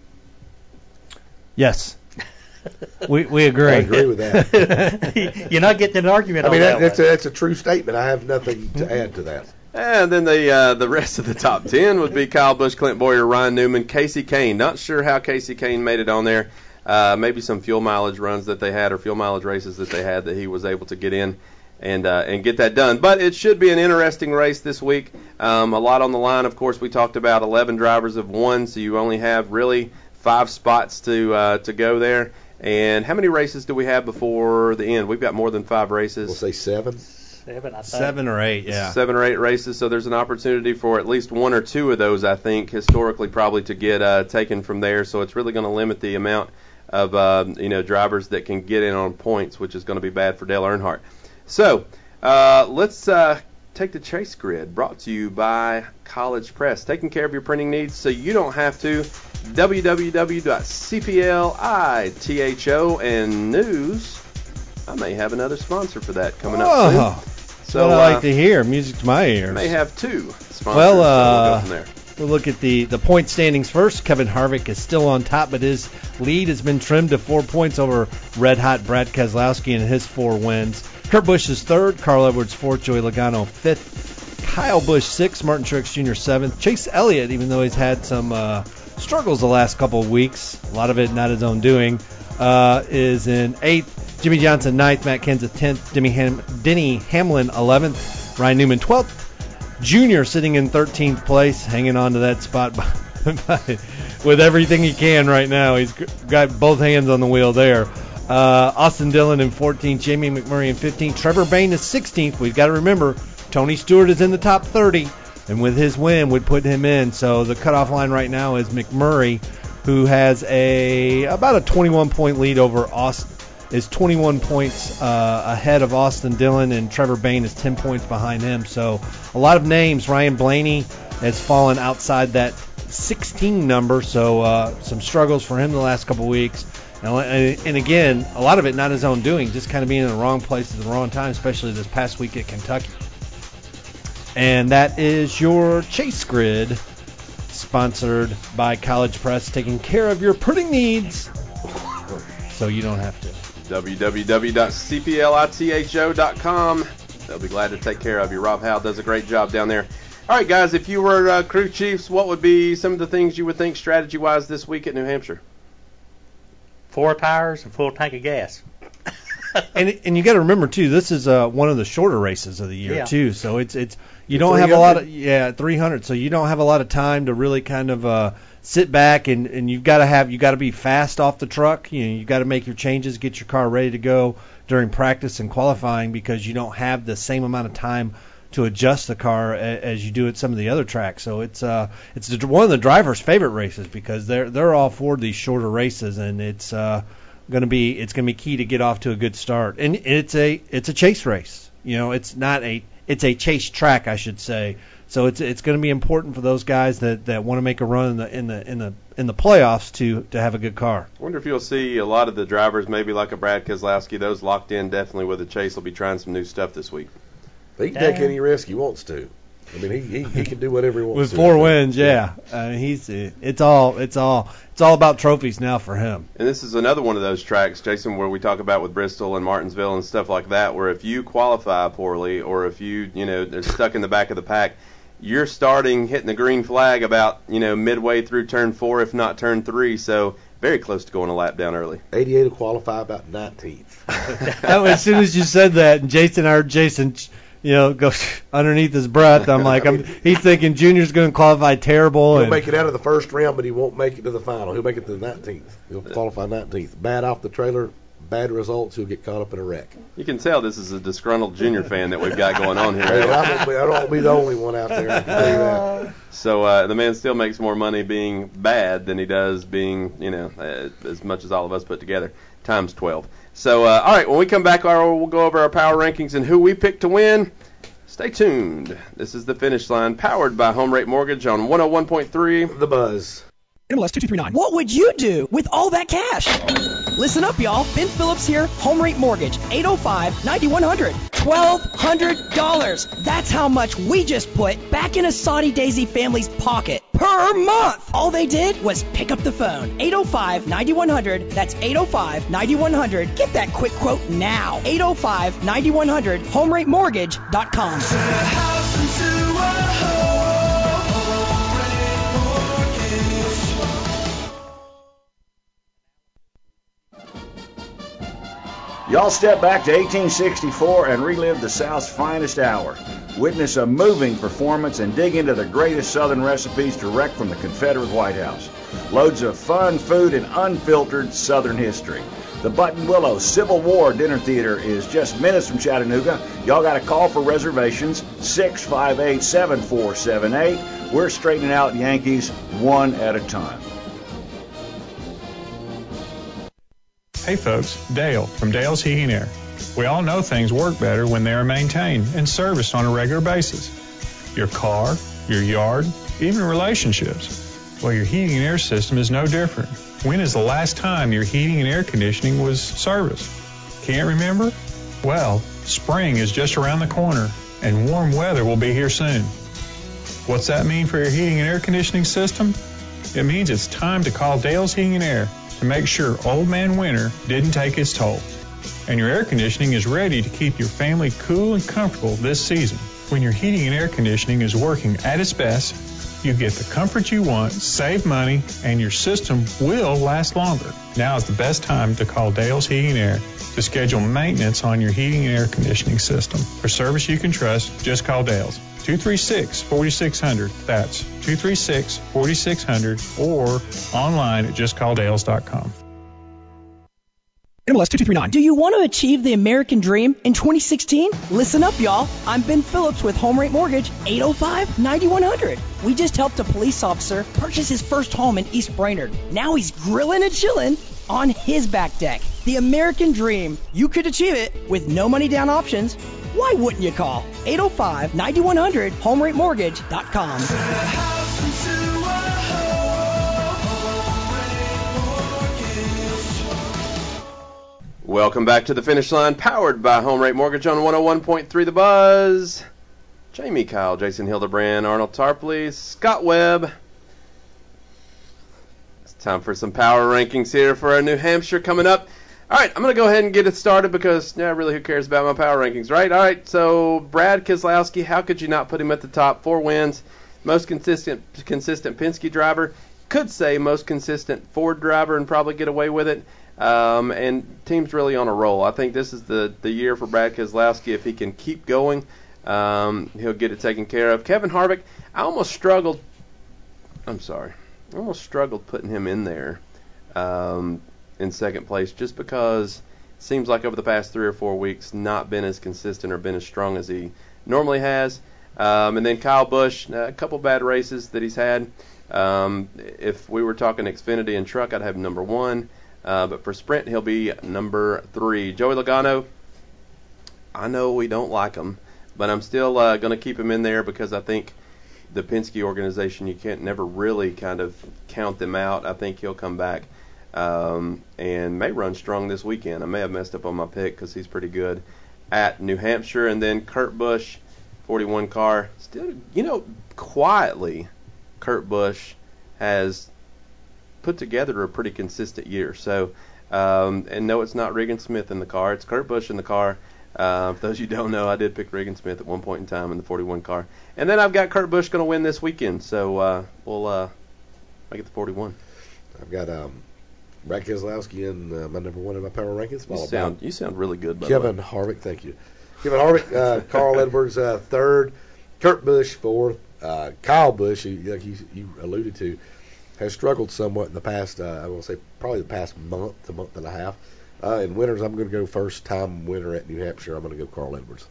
Yes. We agree. I agree with that. You're not getting an argument on that. That's a true statement. I have nothing to add to that. And then the rest of the top 10 would be Kyle Busch, Clint Boyer, Ryan Newman, Casey Kane. Not sure how Casey Kane made it on there. Maybe some fuel mileage runs that they had or fuel mileage races that they had that he was able to get in. and get that done. But it should be an interesting race this week. A lot on the line. Of course, we talked about 11 drivers have won, so you only have really 5 spots to go there. And how many races do we have before the end? We've got more than 5 races. We'll say 7. 7, I think. 7 or 8, yeah. 7 or 8 races, so there's an opportunity for at least 1 or 2 of those, I think, historically probably to get taken from there. So it's really going to limit the amount of drivers that can get in on points, which is going to be bad for Dale Earnhardt. So let's take the Chase Grid, brought to you by College Press, taking care of your printing needs so you don't have to. www.cplitho and news. I may have another sponsor for that coming up soon. So what I like to hear. Music to my ears. May have 2 sponsors. Well, so we'll go from there. We'll look at the point standings first. Kevin Harvick is still on top, but his lead has been trimmed to 4 points over red-hot Brad Keselowski in his 4 wins. Kurt Busch is 3rd, Carl Edwards 4th, Joey Logano 5th, Kyle Busch 6th, Martin Truex Jr. 7th. Chase Elliott, even though he's had some struggles the last couple of weeks, a lot of it not his own doing, is in 8th. Jimmy Johnson 9th, Matt Kenseth 10th, Denny Hamlin 11th, Ryan Newman 12th. Junior sitting in 13th place, hanging on to that spot with everything he can right now. He's got both hands on the wheel there. Austin Dillon in 14th, Jamie McMurray in 15th, Trevor Bayne is 16th. We've got to remember, Tony Stewart is in the top 30, and with his win would put him in. So the cutoff line right now is McMurray, who has about a 21-point lead over Austin. Is 21 points ahead of Austin Dillon, and Trevor Bayne is 10 points behind him. So a lot of names. Ryan Blaney has fallen outside that 16 number, so some struggles for him the last couple weeks. And again, a lot of it not his own doing, just kind of being in the wrong place at the wrong time, especially this past week at Kentucky. And that is your Chase Grid, sponsored by College Press, taking care of your printing needs so you don't have to. www.cplitho.com. They'll be glad to take care of you. Rob Howe does a great job down there. All right, guys, if you were crew chiefs, what would be some of the things you would think strategy-wise this week at New Hampshire? 4 tires and full tank of gas. and you got to remember too, this is one of the shorter races of the year too. So it's you don't have a lot of 300. So you don't have a lot of time to really kind of sit back and you got to be fast off the truck. You got to make your changes, get your car ready to go during practice and qualifying, because you don't have the same amount of time to adjust the car as you do at some of the other tracks. So it's one of the drivers' favorite races, because they're all for these shorter races, and it's going to be key to get off to a good start. And it's a chase race. It's a chase track, I should say. So it's going to be important for those guys that want to make a run in the playoffs to have a good car. I wonder if you'll see a lot of the drivers, maybe like a Brad Keselowski, those locked in definitely with the chase, will be trying some new stuff this week. He can take any risk he wants to. I mean, he can do whatever he wants with to. With 4 wins, yeah. It's all about trophies now for him. And this is another one of those tracks, Jason, where we talk about with Bristol and Martinsville and stuff like that, where if you qualify poorly, or if they're stuck in the back of the pack, you're hitting the green flag about midway through turn 4, if not turn 3. So very close to going a lap down early. 88 will qualify about 19th. As soon as you said that, and I heard Jason go underneath his breath. I'm like, he's thinking Junior's going to qualify terrible. He'll make it out of the first round, but he won't make it to the final. He'll make it to the 19th. He'll qualify 19th. Bad off the trailer, bad results, he'll get caught up in a wreck. You can tell this is a disgruntled Junior fan that we've got going on here. I don't want to be the only one out there. I can tell you that. So the man still makes more money being bad than he does being, as much as all of us put together, times 12. So, all right, when we come back, we'll go over our power rankings and who we picked to win. Stay tuned. This is The Finish Line, powered by Home Rate Mortgage on 101.3 The Buzz. MLS 2239. What would you do with all that cash? Listen up, y'all. Ben Phillips here, Home Rate Mortgage, 805-9100. $1,200. That's how much we just put back in a Saudi Daisy family's pocket per month. All they did was pick up the phone. 805-9100. That's 805-9100. Get that quick quote now. 805-9100. HomeRateMortgage.com. Y'all step back to 1864 and relive the South's finest hour. Witness a moving performance and dig into the greatest Southern recipes direct from the Confederate White House. Loads of fun, food, and unfiltered Southern history. The Button Willow Civil War Dinner Theater is just minutes from Chattanooga. Y'all got to call for reservations, 658-7478. We're straightening out Yankees one at a time. Hey folks, Dale from Dale's Heating Air. We all know things work better when they are maintained and serviced on a regular basis. Your car, your yard, even relationships. Well, your heating and air system is no different. When is the last time your heating and air conditioning was serviced? Can't remember? Well, spring is just around the corner and warm weather will be here soon. What's that mean for your heating and air conditioning system? It means it's time to call Dale's Heating and Air to make sure Old Man Winter didn't take its toll. And your air conditioning is ready to keep your family cool and comfortable this season. When your heating and air conditioning is working at its best, you get the comfort you want, save money, and your system will last longer. Now is the best time to call Dale's Heating and Air to schedule maintenance on your heating and air conditioning system. For service you can trust, just call Dale's. 236-4600. That's 236-4600 or online at justcalldales.com. MLS 2239. Do you want to achieve the American dream in 2016? Listen up, y'all. I'm Ben Phillips with Home Rate Mortgage, 805-9100. We just helped a police officer purchase his first home in East Brainerd. Now he's grilling and chilling on his back deck. The American dream. You could achieve it with no money down options. Why wouldn't you call? 805-9100, HomeRateMortgage.com. Welcome back to the Finish Line, powered by Home Rate Mortgage on 101.3 The Buzz. Jamie Kyle, Jason Hildebrand, Arnold Tarpley, Scott Webb. It's time for some power rankings here for our New Hampshire coming up. All right, I'm going to go ahead and get it started because, really, who cares about my power rankings, right? All right, so Brad Keselowski, how could you not put him at the top? 4 wins, most consistent Penske driver. Could say most consistent Ford driver and probably get away with it. And team's really on a roll. I think this is the year for Brad Keselowski. If he can keep going, he'll get it taken care of. Kevin Harvick, I almost struggled putting him in there in second place just because it seems like over the past 3 or 4 weeks not been as consistent or been as strong as he normally has. And then Kyle Busch, a couple bad races that he's had. If we were talking Xfinity and truck, I'd have number 1. But for sprint, he'll be number 3. Joey Logano, I know we don't like him, but I'm still going to keep him in there because I think the Penske organization, you can't never really kind of count them out. I think he'll come back and may run strong this weekend. I may have messed up on my pick because he's pretty good at New Hampshire. And then Kurt Busch, 41 car. Still, quietly, Kurt Busch has put together a pretty consistent year. So, and no, it's not Regan Smith in the car. It's Kurt Busch in the car. For those you don't know, I did pick Regan Smith at one point in time in the 41 car. And then I've got Kurt Busch going to win this weekend. So we'll make it the 41. I've got Brad Keselowski in my number 1 in my power rankings. You sound really good, by Kevin the way. Harvick, thank you. Kevin Harvick, Carl Edwards, 3rd. Kurt Busch, 4th. Kyle Busch, like you alluded to, has struggled somewhat in the past, I will say probably the past month and a half. In winners, I'm going to go first-time winner at New Hampshire. I'm going to go Carl Edwards.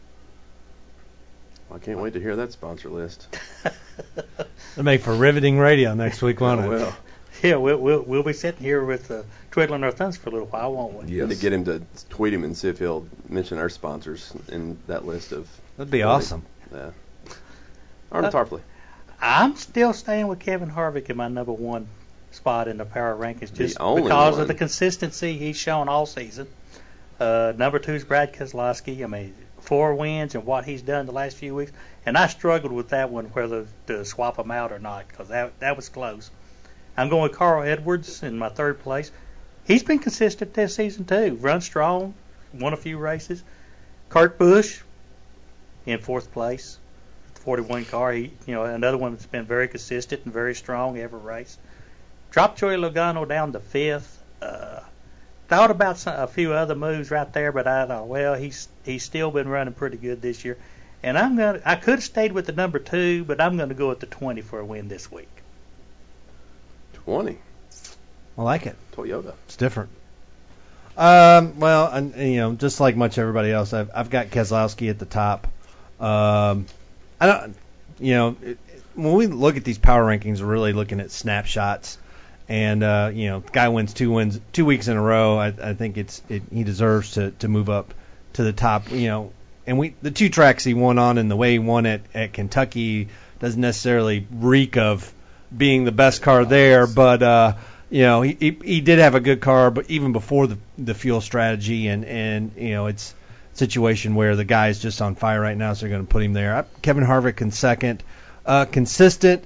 I can't wait to hear that sponsor list. It'll make for riveting radio next week, won't it? Well, yeah, we'll be sitting here with twiddling our thumbs for a little while, won't we? Yes. To get him to tweet him and see if he'll mention our sponsors in that list of. That'd be awesome. Yeah. Arnold Tarpley. I'm still staying with Kevin Harvick in my number 1 spot in the power rankings just of because the consistency he's shown all season. Number 2 is Brad Keselowski. 4 wins and what he's done the last few weeks. And I struggled with that one, whether to swap him out or not, because that was close. I'm going with Carl Edwards in my 3rd place. He's been consistent this season, too. Run strong, won a few races. Kurt Busch in 4th place. 41 car, another one that's been very consistent and very strong every race. Dropped Joey Logano down to 5th. thought about a few other moves right there, but I thought, well, he's still been running pretty good this year. And I could have stayed with the number 2, but I'm going to go with the 20 for a win this week. 20. I like it. Toyota. It's different. Well, just like much everybody else, I've got Keselowski at the top. I don't, when we look at these power rankings, we're really looking at snapshots. And the guy wins 2 weeks in a row. I think he deserves to move up to the top. And the 2 tracks he won on and the way he won at Kentucky doesn't necessarily reek of being the best car there, but he did have a good car, but even before the fuel strategy and it's a situation where the guy's just on fire right now, so they're going to put him there. Kevin Harvick in second. Consistent.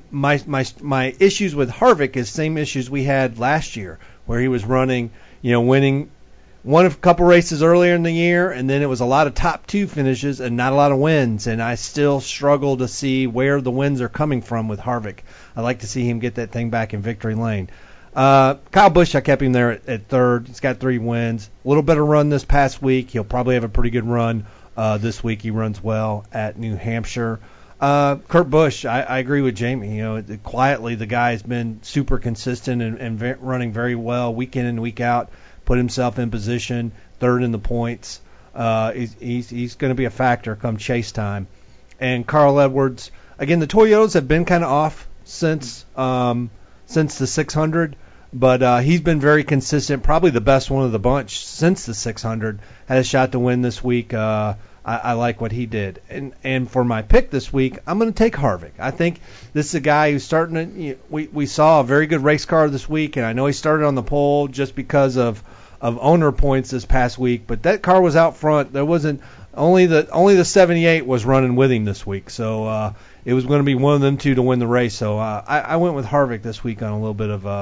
My issues with Harvick is same issues we had last year, where he was running, winning won a couple races earlier in the year, and then it was a lot of top 2 finishes and not a lot of wins, and I still struggle to see where the wins are coming from with Harvick. I'd like to see him get that thing back in victory lane. Kyle Busch, I kept him there at third. He's got 3 wins. A little better run this past week. He'll probably have a pretty good run this week. He runs well at New Hampshire. Kurt Busch, I agree with Jamie. Quietly the guy's been super consistent and running very well week in and week out. Put himself in position, third in the points. He's going to be a factor come chase time. And Carl Edwards, again, the Toyotas have been kind of off since the 600, but he's been very consistent, probably the best one of the bunch since the 600. Had a shot to win this week. I like what he did. And for my pick this week, I'm going to take Harvick. I think this is a guy who's starting to we saw a very good race car this week, and I know he started on the pole just because of owner points this past week, but that car was out front. There wasn't only the 78 was running with him this week. So it was going to be one of them two to win the race. So I went with Harvick this week on a little bit of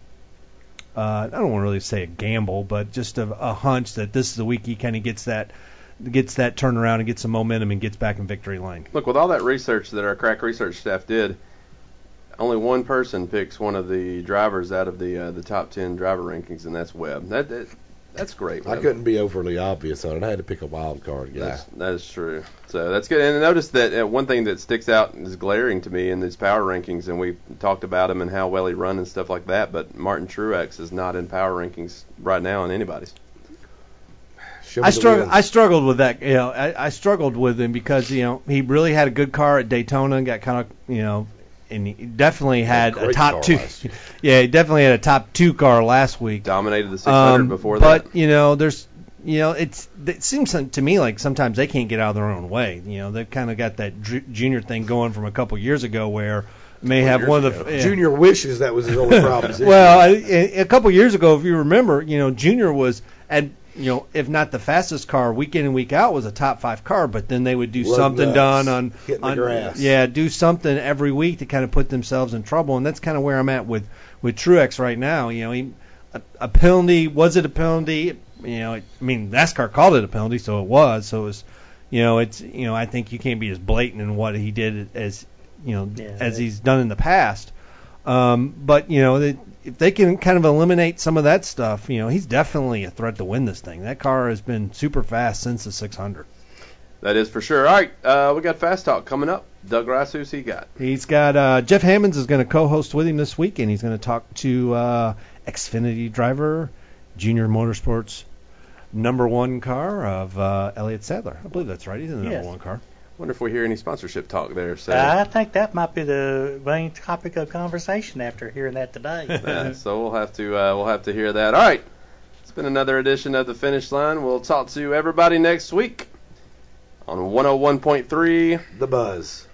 I don't want to really say a gamble, but just a hunch that this is the week he kind of gets that turnaround and gets some momentum and gets back in victory lane. Look, with all that research that our crack research staff did, only one person picks one of the drivers out of the top 10 driver rankings, and that's Webb. That's great, Webb. I couldn't be overly obvious on it. I had to pick a wild card. Yeah, that is true. So that's good. And notice that one thing that sticks out and is glaring to me in these power rankings, and we talked about him and how well he run and stuff like that, but Martin Truex is not in power rankings right now on anybody's. I struggled with that. I struggled with him because he really had a good car at Daytona and got kind of and he definitely had a top 2. Yeah, he definitely had a top 2 car last week. Dominated the 600 before that. But there's it seems to me like sometimes they can't get out of their own way. They've kind of got that junior thing going from a couple years ago where may have one of the Junior wishes that was his only problem. Well, a couple years ago, if you remember, Junior was at if not the fastest car week in and week out, was a top 5 car, but then they would do something done on the grass. Yeah, do something every week to kind of put themselves in trouble, and that's kind of where I'm at with Truex right now. A penalty, was it a penalty? NASCAR called it a penalty, so it was. So it was, I think you can't be as blatant in what he did as he's done in the past. But if they can kind of eliminate some of that stuff, he's definitely a threat to win this thing. That car has been super fast since the 600. That is for sure. All right, we got Fast Talk coming up. Doug Rice, who's he got? He's got Jeff Hammonds is going to co-host with him this week, and he's going to talk to Xfinity driver, Junior Motorsports number 1 car of Elliott Sadler. I believe that's right. He's in the number 1 car. Wonder if we hear any sponsorship talk there. So I think that might be the main topic of conversation after hearing that today. So we'll have to hear that. All right, it's been another edition of The Finish Line. We'll talk to everybody next week on 101.3 The Buzz.